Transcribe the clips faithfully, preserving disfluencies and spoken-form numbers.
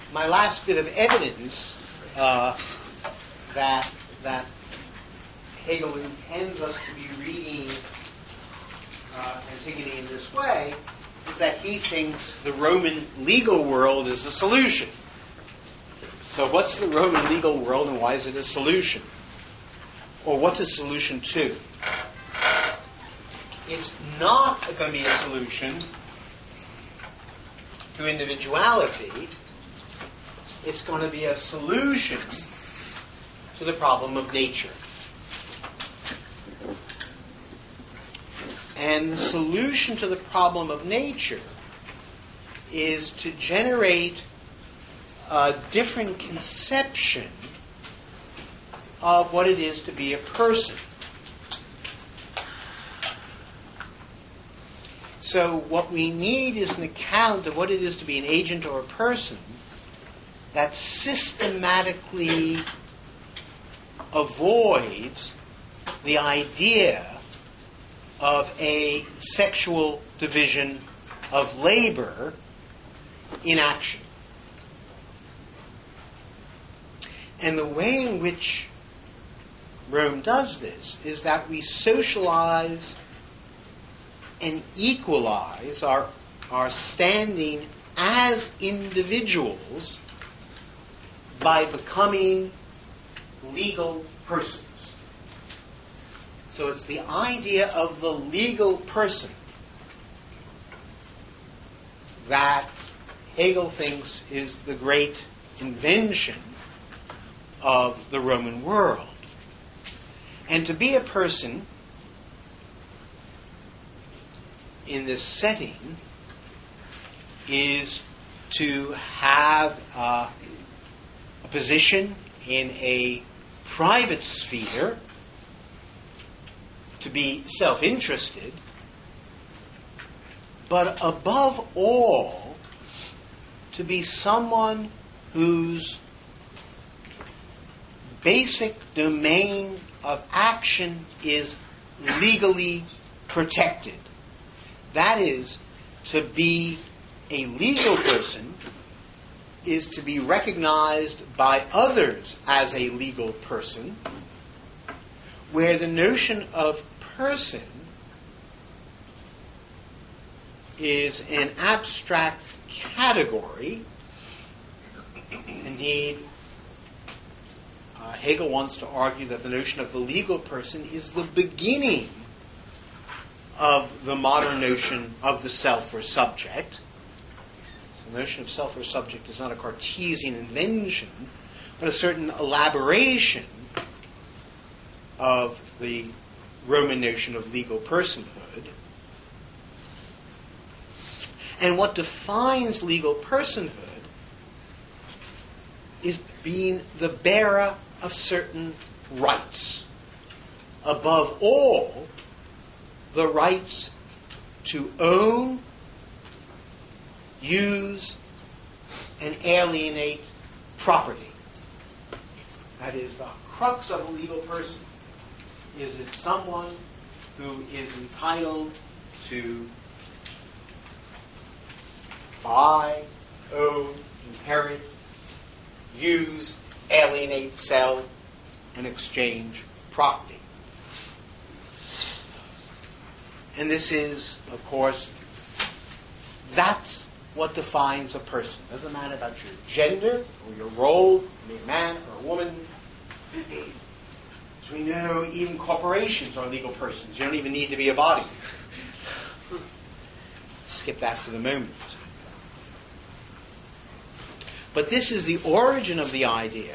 my last bit of evidence uh, that that Hegel intends us to be reading uh, Antigone in this way is that he thinks the Roman legal world is the solution. So what's the Roman legal world and why is it a solution? Or what's a solution to? It's not going to be a solution to individuality. It's going to be a solution to the problem of nature. And the solution to the problem of nature is to generate a different conception of what it is to be a person. So what we need is an account of what it is to be an agent or a person that systematically avoids the idea of a sexual division of labor in action. And the way in which Rome does this is that we socialize and equalize our, our standing as individuals by becoming legal persons. So it's the idea of the legal person that Hegel thinks is the great invention of the Roman world. And to be a person in this setting is to have uh, a position in a private sphere, to be self-interested, but above all, to be someone whose basic domain of action is legally protected. That is, to be a legal person is to be recognized by others as a legal person, where the notion of person is an abstract category. Indeed, uh, Hegel wants to argue that the notion of the legal person is the beginning of the modern notion of the self or subject. The notion of self or subject is not a Cartesian invention, but a certain elaboration of the Roman notion of legal personhood. And what defines legal personhood is being the bearer of certain rights. Above all, the rights to own, use, and alienate property. That is, the crux of a legal person is that someone who is entitled to buy, own, inherit, use, alienate, sell, and exchange property. And this is, of course, that's what defines a person. It doesn't matter about your gender or your role, be a man or a woman. As we know, even corporations are legal persons. You don't even need to be a body. Skip that for the moment. But this is the origin of the idea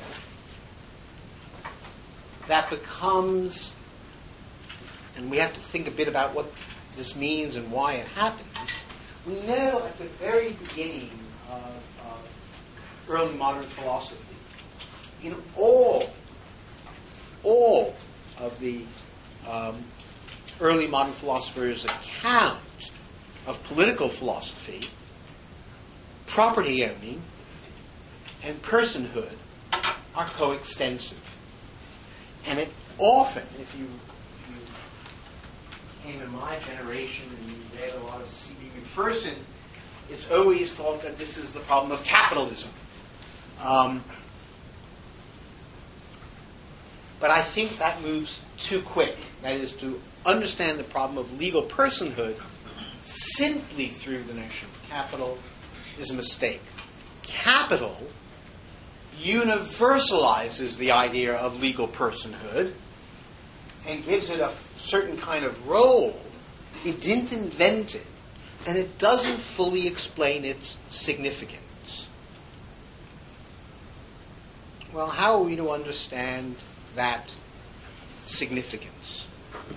that becomes, and we have to think a bit about what this means and why it happens. We know at the very beginning of, of early modern philosophy, in all, all of the um, early modern philosophers' account of political philosophy, property owning and personhood are coextensive. And it often, if you, if you came in my generation and you read a lot of C B McPherson, it's always thought that this is the problem of capitalism. Um, but I think that moves too quick. That is, to understand the problem of legal personhood simply through the notion of capital is a mistake. Capital universalizes the idea of legal personhood and gives it a certain kind of role. It didn't invent it, and it doesn't fully explain its significance. Well, how are we to understand that significance?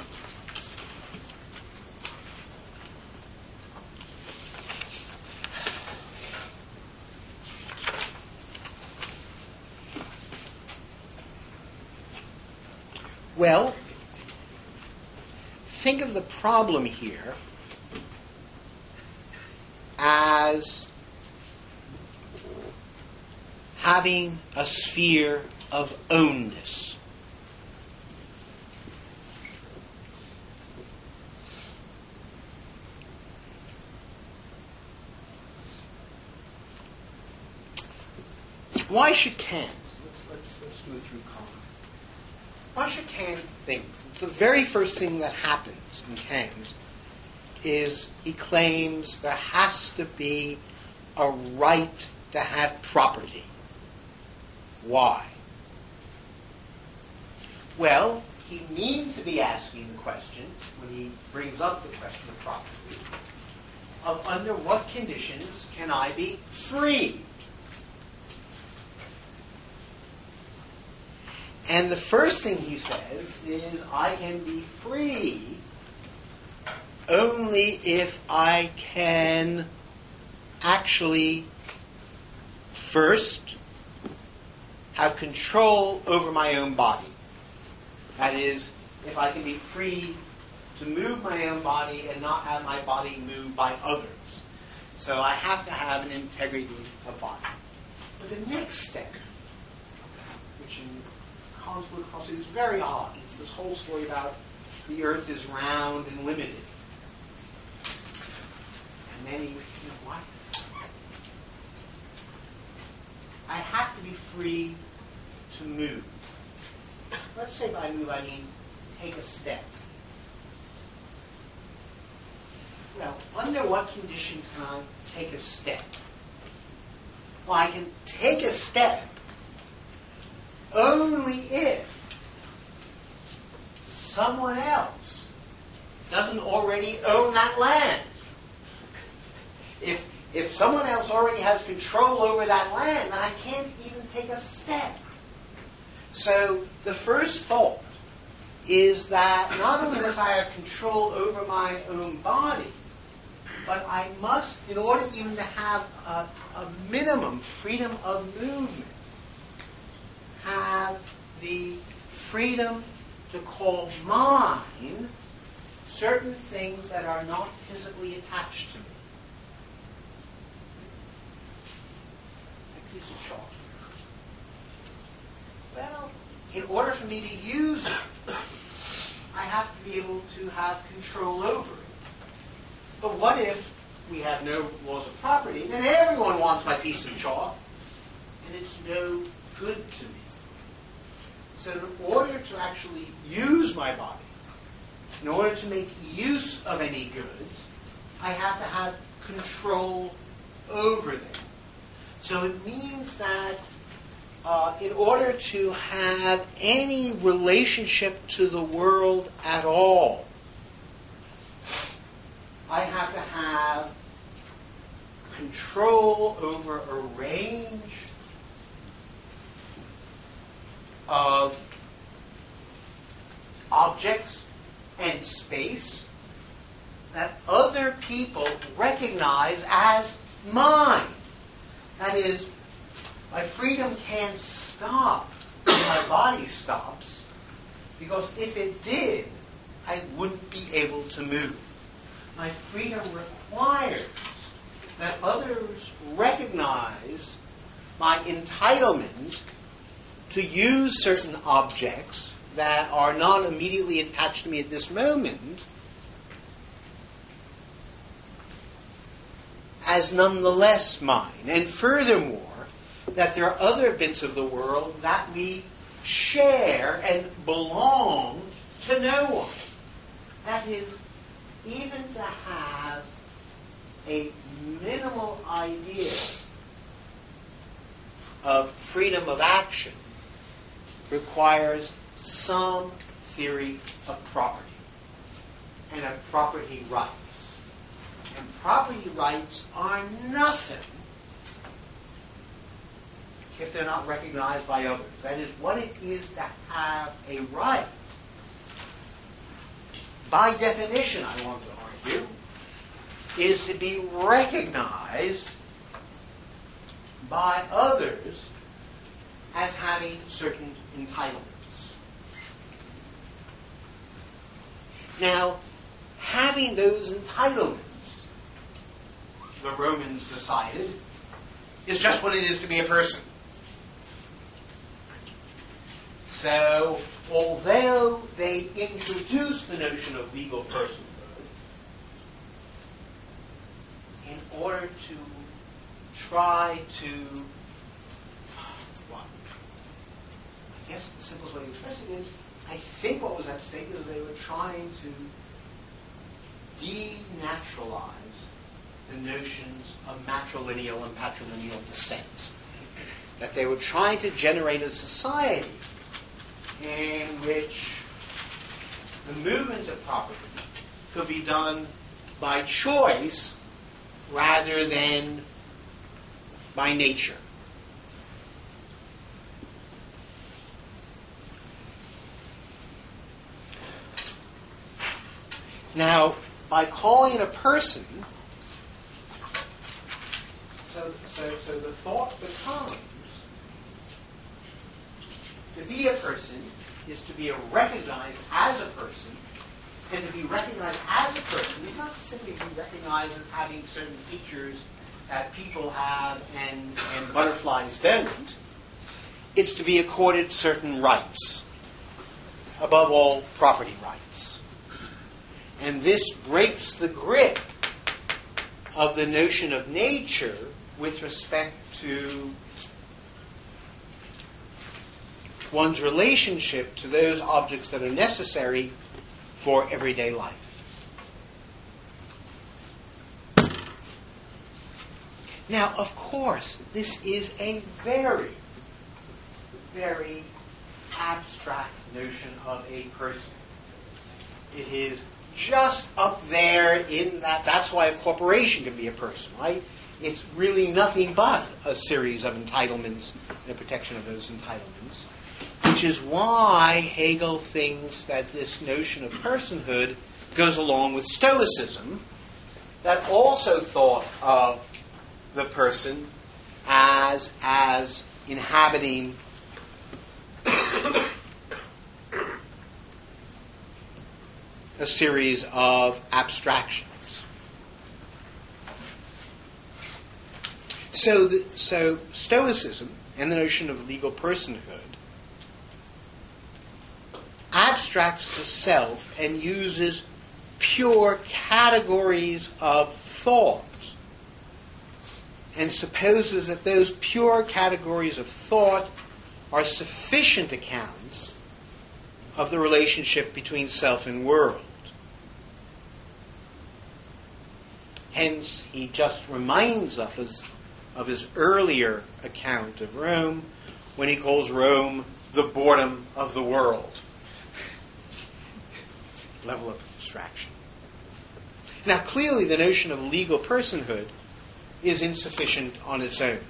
Well, think of the problem here as having a sphere of ownness. Why should Kant, let's, let's, let's do it through Kant. Why should Kant think? The very first thing that happens in Kant is he claims there has to be a right to have property. Why? Well, he means to be asking the question, when he brings up the question of property, of under what conditions can I be free? And the first thing he says is, I can be free only if I can actually first have control over my own body. That is, if I can be free to move my own body and not have my body moved by others. So I have to have an integrity of body. But the next step, which in Kant's is very odd. It's this whole story about the earth is round and limited. And then he, you know, what? I have to be free to move. Let's say by move I mean take a step. Well, under what conditions can I take a step? Well, I can take a step only if someone else doesn't already own that land. If if someone else already has control over that land, then I can't even take a step. So the first thought is that not only must I have control over my own body, but I must, in order even to have a, a minimum freedom of movement, have the freedom to call mine certain things that are not physically attached to me. A piece of chalk. Well, in order for me to use it, I have to be able to have control over it. But what if we have no laws of property, then everyone wants my piece of chalk, and it's no good to me. So in order to actually use my body, in order to make use of any goods, I have to have control over them. So it means that uh, in order to have any relationship to the world at all, I have to have control over a range of objects and space that other people recognize as mine. That is, my freedom can't stop when my body stops, because if it did, I wouldn't be able to move. My freedom requires that others recognize my entitlement to use certain objects that are not immediately attached to me at this moment as nonetheless mine. And furthermore, that there are other bits of the world that we share and belong to no one. That is, even to have a minimal idea of freedom of action requires some theory of property and of property rights. And property rights are nothing if they're not recognized by others. That is, what it is to have a right, by definition, I want to argue, is to be recognized by others as having certain entitlements. Now, having those entitlements, the Romans decided, is just what it is to be a person. So, although they introduced the notion of legal personhood in order to try to, well, I guess the simplest way to express it is, I think what was at stake is they were trying to denaturalize the notions of matrilineal and patrilineal descent. That they were trying to generate a society in which the movement of property could be done by choice rather than by nature. Now, by calling it a person, so, so, so the thought becomes, to be a person is to be recognized as a person, and to be recognized as a person is not simply to be recognized as having certain features that people have and, and butterflies don't. It's to be accorded certain rights, above all, property rights. And this breaks the grip of the notion of nature with respect to one's relationship to those objects that are necessary for everyday life. Now, of course, this is a very, very abstract notion of a person. It is just up there in that, that's why a corporation can be a person, right? It's really nothing but a series of entitlements and a protection of those entitlements. Which is why Hegel thinks that this notion of personhood goes along with Stoicism, that also thought of the person as, as inhabiting a series of abstractions. So, the, so Stoicism and the notion of legal personhood abstracts the self and uses pure categories of thought and supposes that those pure categories of thought are sufficient accounts of the relationship between self and world. Hence, he just reminds us of his earlier account of Rome when he calls Rome the boredom of the world. Level of abstraction. Now, clearly the notion of legal personhood is insufficient on its own.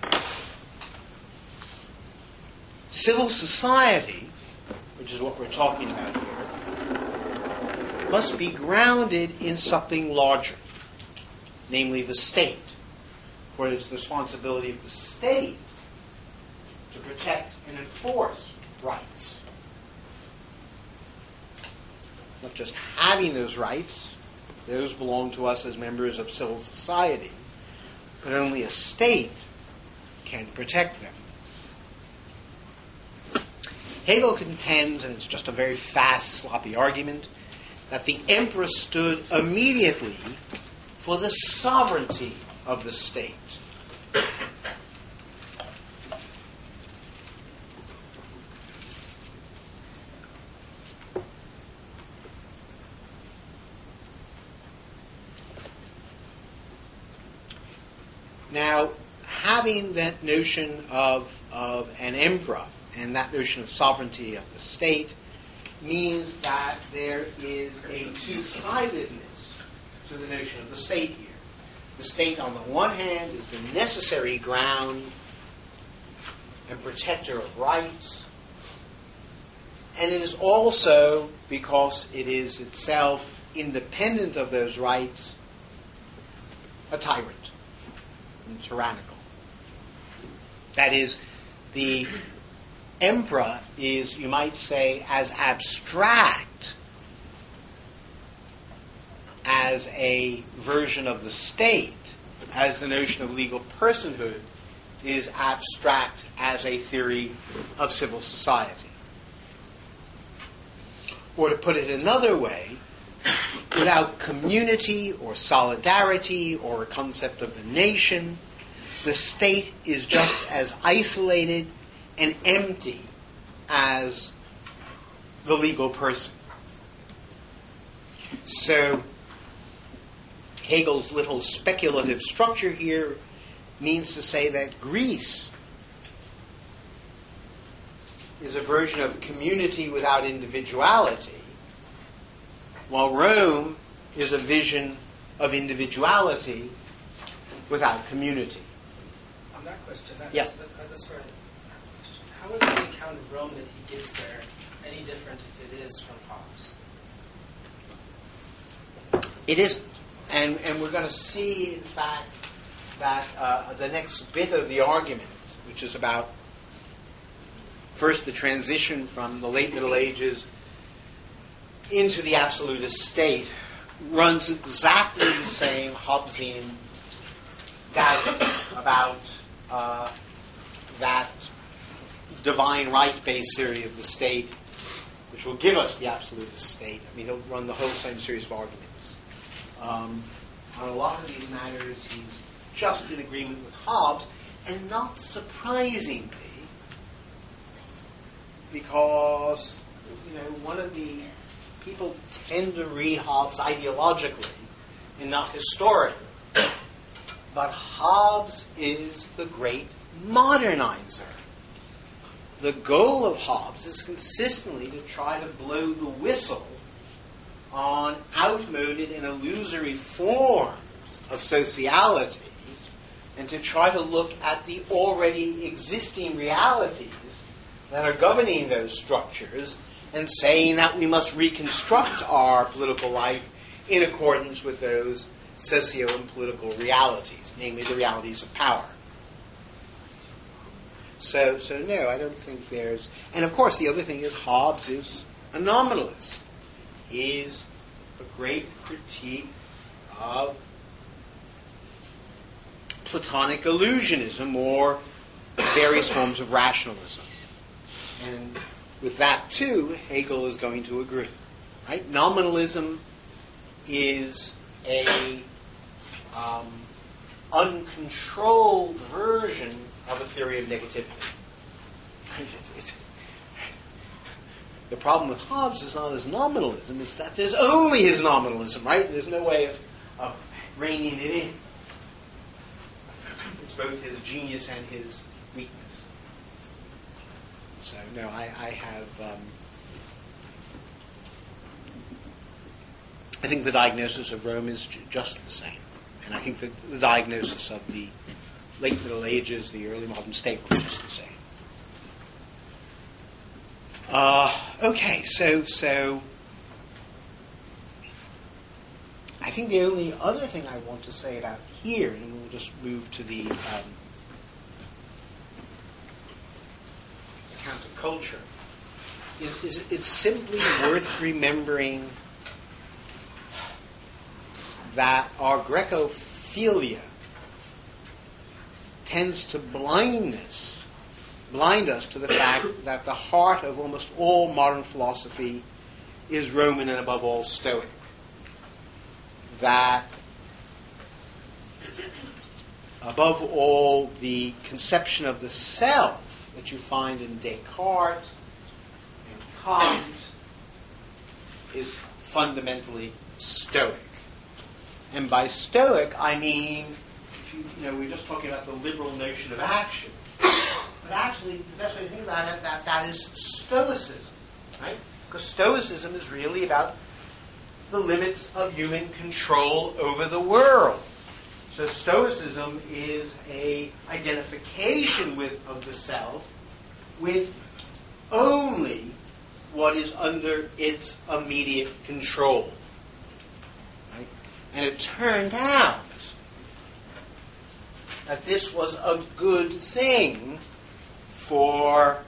Civil society, which is what we're talking about here, must be grounded in something larger, namely the state, for it is the responsibility of the state to protect and enforce rights. Not just having those rights, those belong to us as members of civil society, but only a state can protect them. Hegel contends, and it's just a very fast, sloppy argument, that the emperor stood immediately for the sovereignty of the state. Now, having that notion of, of an emperor and that notion of sovereignty of the state means that there is a two-sidedness to the notion of the state here. The state, on the one hand, is the necessary ground and protector of rights, and it is also, because it is itself independent of those rights, a tyrant and tyrannical. That is, the emperor is, you might say, as abstract as a version of the state, as the notion of legal personhood is abstract as a theory of civil society. Or to put it another way, without community or solidarity or a concept of the nation, the state is just as isolated and empty as the legal person. So Hegel's little speculative structure here means to say that Greece is a version of community without individuality, while Rome is a vision of individuality without community. On that question, that's, yeah. that, that's right. How is the account of Rome that he gives there any different if it is from Hobbes? It isn't. And, and we're going to see, in fact, that uh, the next bit of the argument, which is about first the transition from the late Middle Ages into the absolutist state, runs exactly the same Hobbesian doubt about uh, that divine right-based theory of the state, which will give us the absolutist state. I mean, he'll run the whole same series of arguments. Um, on a lot of these matters, he's just in agreement with Hobbes, and not surprisingly, because, you know, one of the people tend to read Hobbes ideologically and not historically. But Hobbes is the great modernizer. The goal of Hobbes is consistently to try to blow the whistle on outmoded and illusory forms of sociality and to try to look at the already existing realities that are governing those structures and saying that we must reconstruct our political life in accordance with those socio and political realities, namely the realities of power. So, so no, I don't think there's... And of course, the other thing is Hobbes is a nominalist. He's a great critique of Platonic illusionism or various forms of rationalism. And with that, too, Hegel is going to agree. Right? Nominalism is a um, uncontrolled version of a theory of negativity. It's, it's, the problem with Hobbes is not his nominalism, it's that there's only his nominalism, right? There's no way of, of reining it in. It's both his genius and his weakness. So, no, I, I have... Um, I think the diagnosis of Rome is j- just the same. And I think that the diagnosis of the late Middle Ages, the early modern state, was just the same. Uh, okay, so so I think the only other thing I want to say about here, and we'll just move to the um, account of culture, is, is it's simply worth remembering that our Grecophilia tends to blindness blind us to the fact that the heart of almost all modern philosophy is Roman and above all Stoic. That above all the conception of the self that you find in Descartes and Kant is fundamentally Stoic. And by Stoic, I mean, if you, you know, we were just talking about the liberal notion of action. But actually, the best way to think about it, that, that is Stoicism, right? Because Stoicism is really about the limits of human control over the world. So Stoicism is a identification with of the self with only what is under its immediate control. Right? And it turned out that this was a good thing for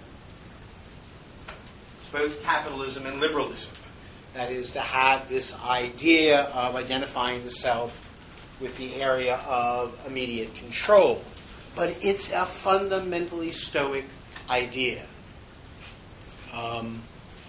both capitalism and liberalism. That is, to have this idea of identifying the self with the area of immediate control. But it's a fundamentally Stoic idea. Um,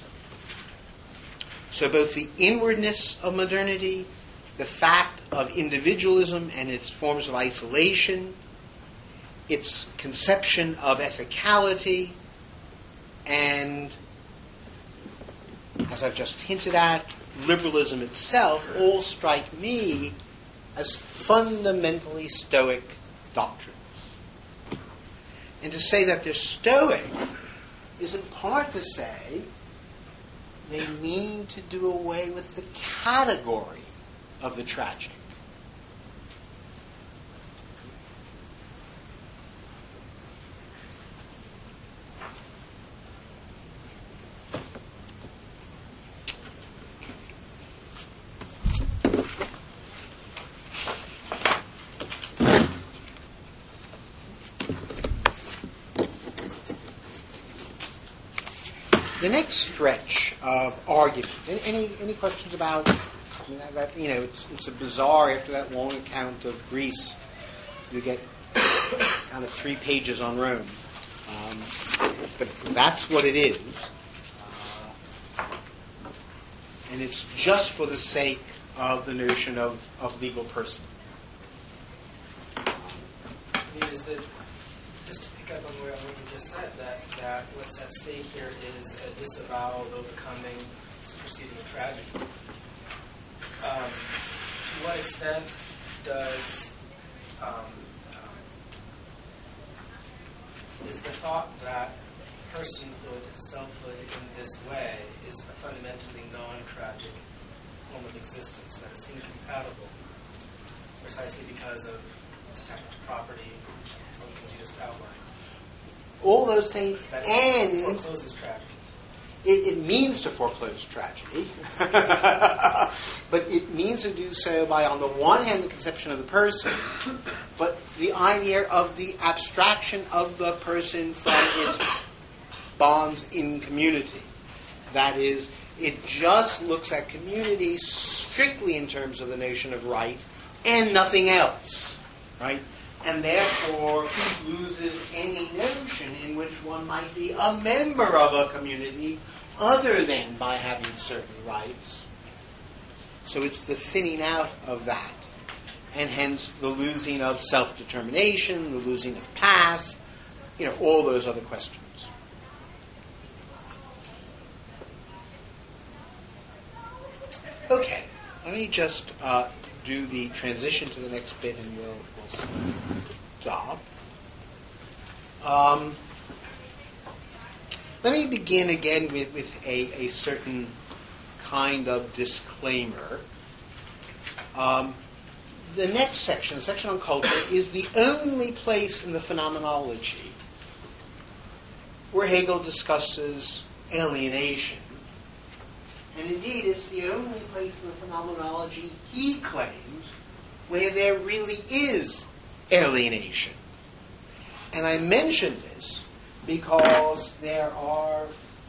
so both the inwardness of modernity, the fact of individualism and its forms of isolation, its conception of ethicality, and, as I've just hinted at, liberalism itself all strike me as fundamentally Stoic doctrines. And to say that they're Stoic is in part to say they mean to do away with the category of the tragic. The next stretch of argument. Any any questions about you know, that? You know, it's it's a bizarre. After that long account of Greece, you get kind of three pages on Rome, um, but that's what it is, uh, and it's just for the sake of the notion of, of legal person. I mean, is that just to pick up on what you just said, that, that what's at stake here is a disavowal of overcoming this preceding tragedy. Um, to what extent does um, um, is the thought that personhood, selfhood in this way is a fundamentally non-tragic form of existence that is incompatible precisely because of this type of property functions you just outlined? All those things, That and forecloses tragedy. It, it means to foreclose tragedy, but it means to do so by, on the one hand, the conception of the person, but the idea of the abstraction of the person from its bonds in community. That is, it just looks at community strictly in terms of the notion of right and nothing else, right? And therefore loses any notion in which one might be a member of a community other than by having certain rights. So it's the thinning out of that, and hence the losing of self-determination, the losing of past, you know, all those other questions. Okay, let me just uh, do the transition to the next bit, and we'll, we'll stop. Um, let me begin again with, with a, a certain kind of disclaimer. Um, the next section, the section on culture, is the only place in the phenomenology where Hegel discusses alienation. And indeed, it's the only place in the phenomenology he claims where there really is alienation. And I mention this because there are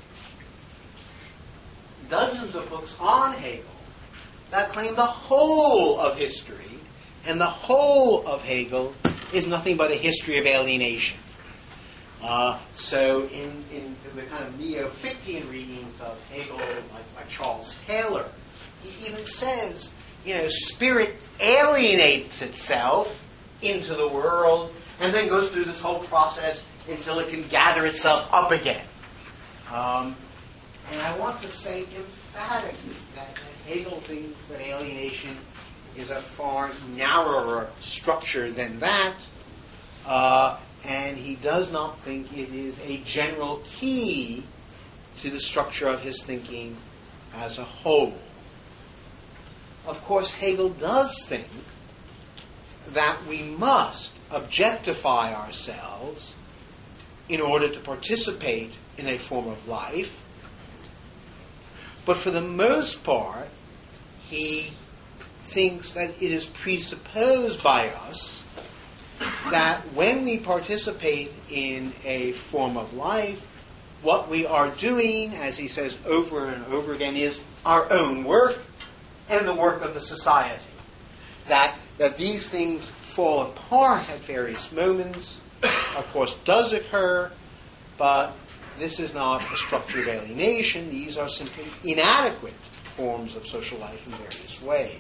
dozens of books on Hegel that claim the whole of history and the whole of Hegel is nothing but a history of alienation. Uh, so in, in the kind of neo-Fichtean readings of Hegel, like, like Charles Taylor, he even says, you know, spirit alienates itself into the world and then goes through this whole process until it can gather itself up again. Um, and I want to say emphatically that, that Hegel thinks that alienation is a far narrower structure than that, uh, and he does not think it is a general key to the structure of his thinking as a whole. Of course, Hegel does think that we must objectify ourselves in order to participate in a form of life, but for the most part, he thinks that it is presupposed by us that when we participate in a form of life, what we are doing, as he says over and over again, is our own work and the work of the society. That, that these things fall apart at various moments, of course, does occur, but this is not a structure of alienation. These are simply inadequate forms of social life in various ways.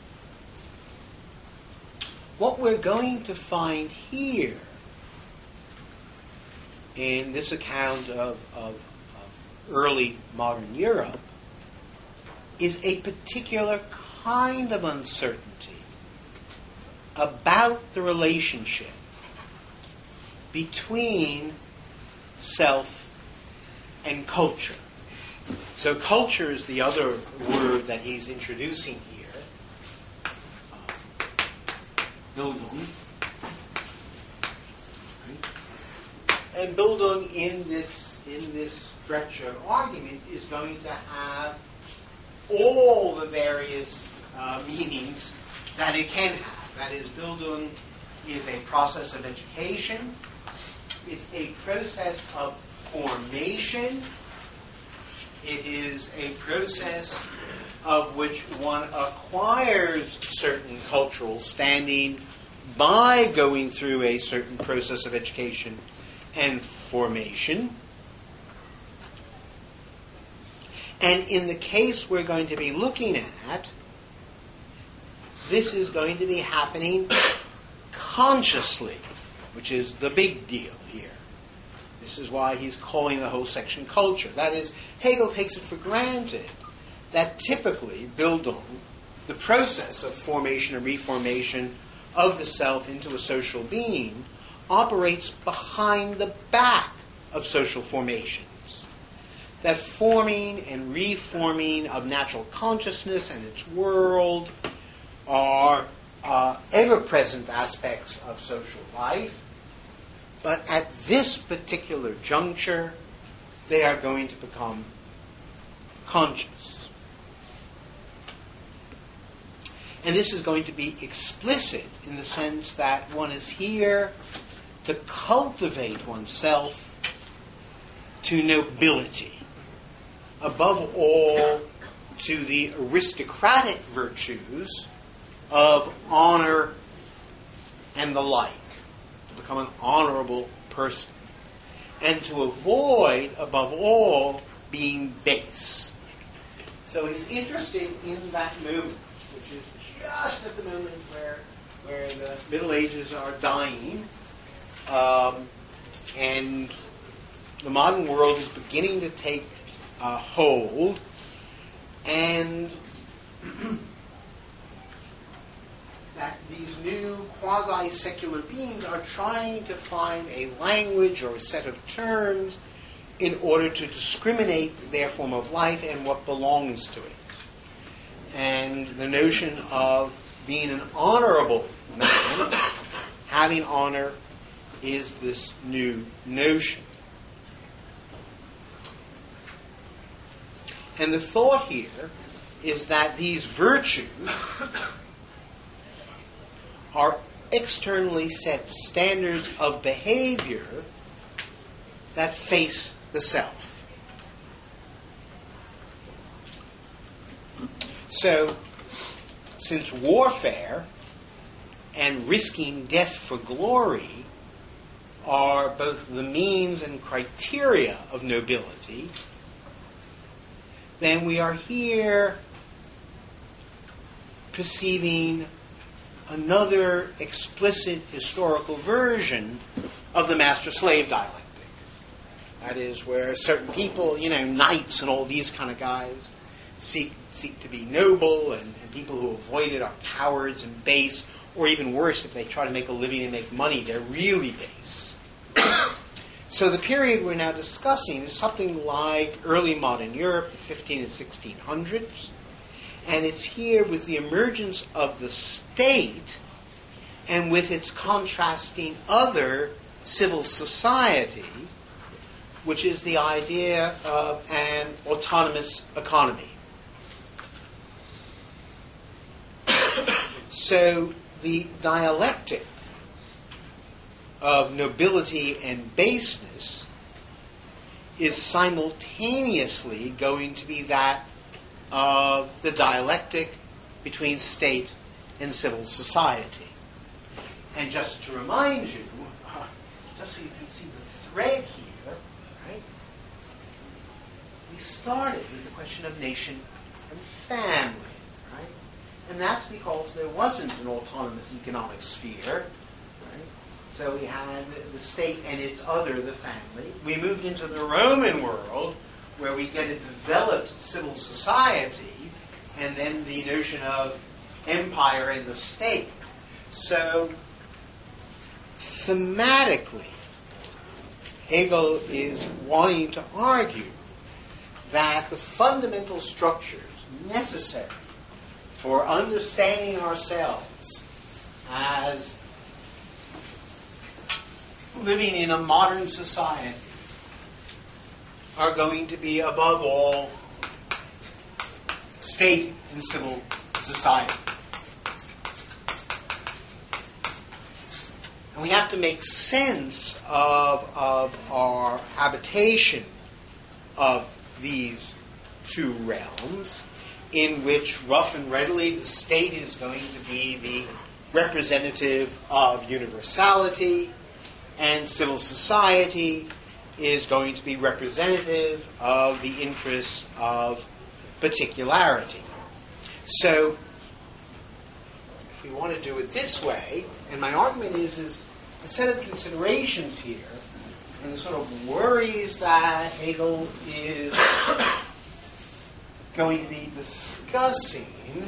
What we're going to find here in this account of, of, of early modern Europe is a particular kind of uncertainty about the relationship between self and culture. So culture is the other word that he's introducing here. Uh, Bildung. And Bildung in this in this stretch of argument is going to have all the various uh, meanings that it can have. That is, Bildung is a process of education. It's a process of formation. It is a process of which one acquires certain cultural standing by going through a certain process of education and formation. And in the case we're going to be looking at, this is going to be happening consciously, which is the big deal here. This is why he's calling the whole section culture. That is, Hegel takes it for granted that typically Bildung, the process of formation and reformation of the self into a social being, operates behind the back of social formations. That forming and reforming of natural consciousness and its world are uh, ever-present aspects of social life, but at this particular juncture, they are going to become conscious. And this is going to be explicit in the sense that one is here to cultivate oneself to nobility, above all to the aristocratic virtues of honor and the like, to become an honorable person, and to avoid, above all, being base. So he's interested in that moment, which is just at the moment where where the Middle Ages are dying, um, and the modern world is beginning to take uh, hold, and that these new quasi-secular beings are trying to find a language or a set of terms in order to discriminate their form of life and what belongs to it. And the notion of being an honorable man, having honor, is this new notion. And the thought here is that these virtues are externally set standards of behavior that face the self. So, since warfare and risking death for glory are both the means and criteria of nobility, then we are here perceiving another explicit historical version of the master-slave dialectic. That is, where certain people, you know, knights and all these kind of guys, seek seek to be noble, and, and people who avoid it are cowards and base, or even worse, if they try to make a living and make money, they're really base. So the period we're now discussing is something like early modern Europe, the fifteen and sixteen hundreds, and it's here with the emergence of the state and with its contrasting other civil society, which is the idea of an autonomous economy. So the dialectic of nobility and baseness is simultaneously going to be that of the dialectic between state and civil society. And just to remind you, uh, just so you can see the thread here, right? We started with the question of nation and family, right? And that's because there wasn't an autonomous economic sphere, right? So we had the state and its other, the family. We moved into the Roman world, where we get a developed civil society, and then the notion of empire and the state. So, thematically, Hegel is wanting to argue that the fundamental structures necessary for understanding ourselves as living in a modern society are going to be, above all, state and civil society. And we have to make sense of, of our habitation of these two realms, in which, rough and readily, the state is going to be the representative of universality, and civil society is going to be representative of the interests of particularity. So, if we want to do it this way, and my argument is, is a set of considerations here, and the sort of worries that Hegel is going to be discussing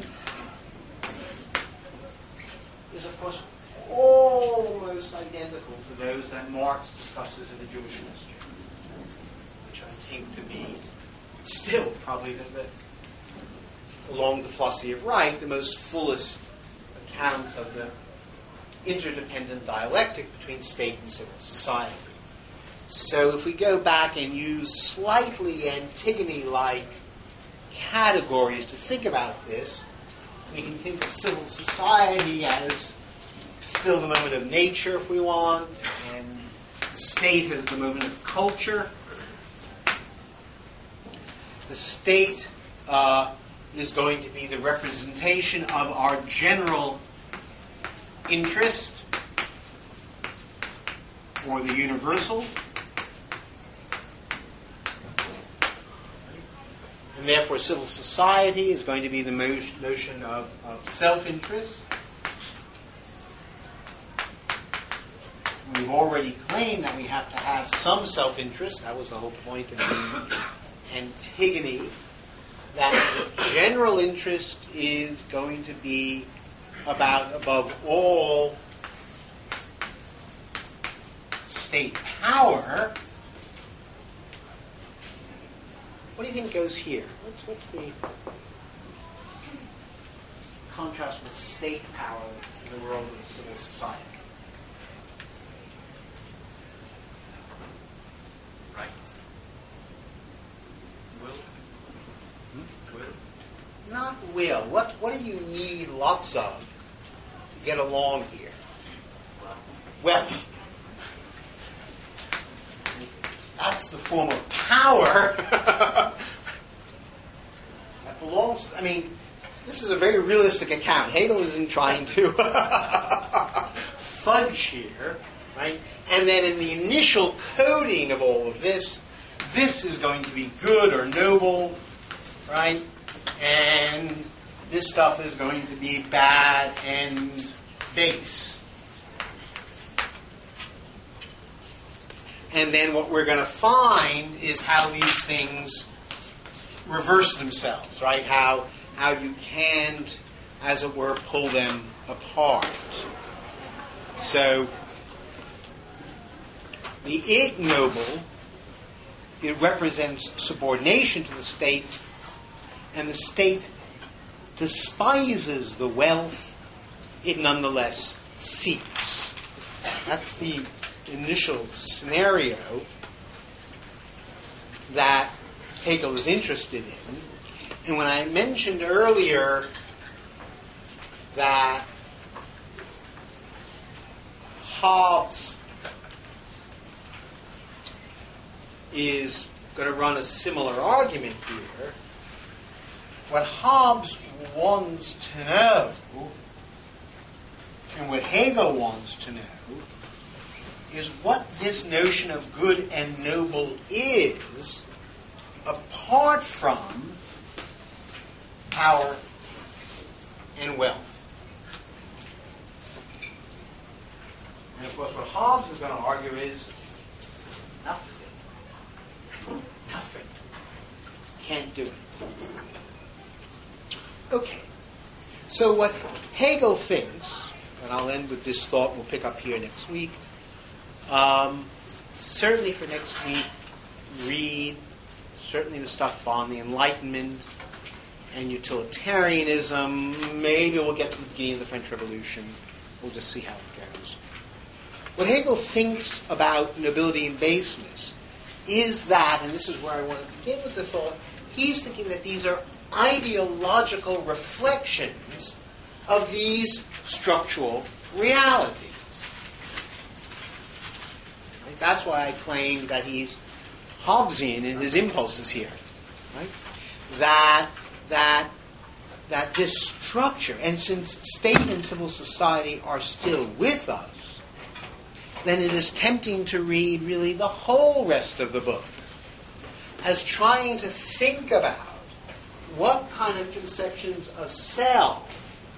is, of course, almost identical to those that Marx discusses in the Jewish Mystery, which I think to be still probably the, the, along the philosophy of right, the most fullest account of the interdependent dialectic between state and civil society. So if we go back and use slightly Antigone-like categories to think about this, we can think of civil society as still the moment of nature, if we want, and the state as the moment of culture. The state uh, is going to be the representation of our general interest, or the universal. And therefore, civil society is going to be the mo- notion of, of self-interest. We've already claimed that we have to have some self-interest. That was the whole point of the Antigone, that the general interest is going to be about, above all, state power. What do you think goes here? What's, what's the contrast with state power in the world of civil society? Rights. Will. Hmm? Will. Not will. What what do you need lots of to get along here? Wealth. That's the form of power that belongs. I mean, this is a very realistic account. Hegel isn't trying to fudge here, right? And then in the initial coding of all of this, this is going to be good or noble, right? And this stuff is going to be bad and base. And then what we're going to find is how these things reverse themselves, right? How how you can't, as it were, pull them apart. So, the ignoble, it represents subordination to the state, and the state despises the wealth it nonetheless seeks. That's the initial scenario that Hegel is interested in. And when I mentioned earlier that Hobbes is going to run a similar argument here, what Hobbes wants to know, and what Hegel wants to know, is what this notion of good and noble is apart from power and wealth. And of course what Hobbes is going to argue is nothing. Nothing. Can't do it. Okay. So what Hegel thinks, and I'll end with this thought, we'll pick up here next week. Um, certainly for next week, read certainly the stuff on the Enlightenment and utilitarianism. Maybe we'll get to the beginning of the French Revolution. We'll just see how it goes. What Hegel thinks about nobility and baseness is that, and this is where I want to begin with the thought, he's thinking that these are ideological reflections of these structural realities. Right? That's why I claim that he's Hobbesian in his impulses here. Right? That that that this structure, and since state and civil society are still with us, then it is tempting to read really the whole rest of the book as trying to think about what kind of conceptions of self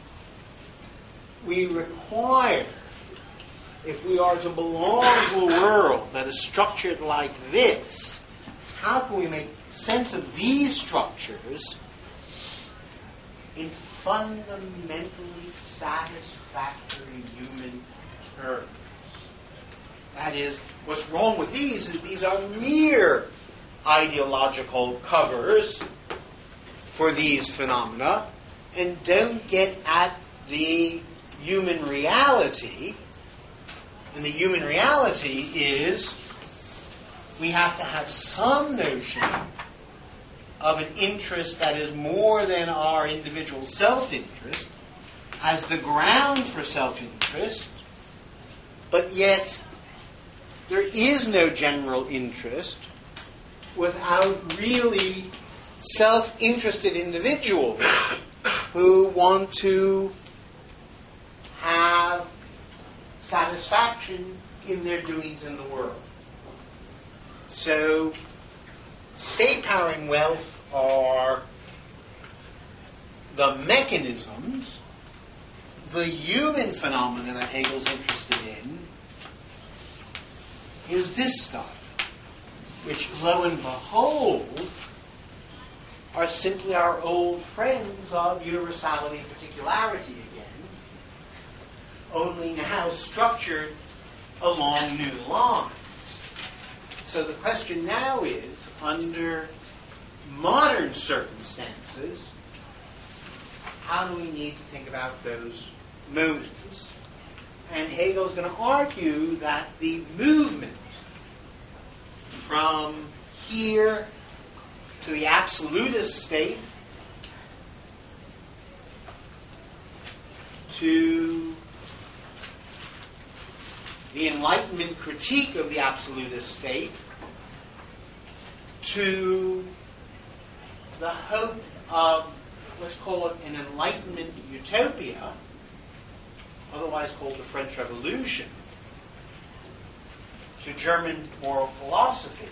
we require if we are to belong to a world that is structured like this. How can we make sense of these structures in fundamentally satisfactory human terms? That is, what's wrong with these is these are mere ideological covers for these phenomena and don't get at the human reality. And the human reality is we have to have some notion of an interest that is more than our individual self-interest as the ground for self-interest, but yet there is no general interest without really self-interested individuals who want to have satisfaction in their doings in the world. So, state power and wealth are the mechanisms, the human phenomena that Hegel's interested in is this stuff, which, lo and behold, are simply our old friends of universality and particularity again, only now structured along new lines. So the question now is, under modern circumstances, how do we need to think about those moments? And Hegel's going to argue that the movement from here to the absolutist state to the Enlightenment critique of the absolutist state to the hope of, let's call it an Enlightenment utopia, otherwise called the French Revolution, to German moral philosophy,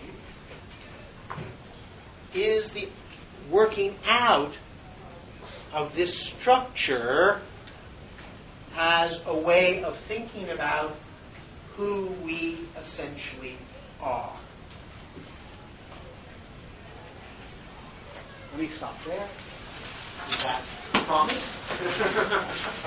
is the working out of this structure as a way of thinking about who we essentially are. Let me stop there. Is that promise.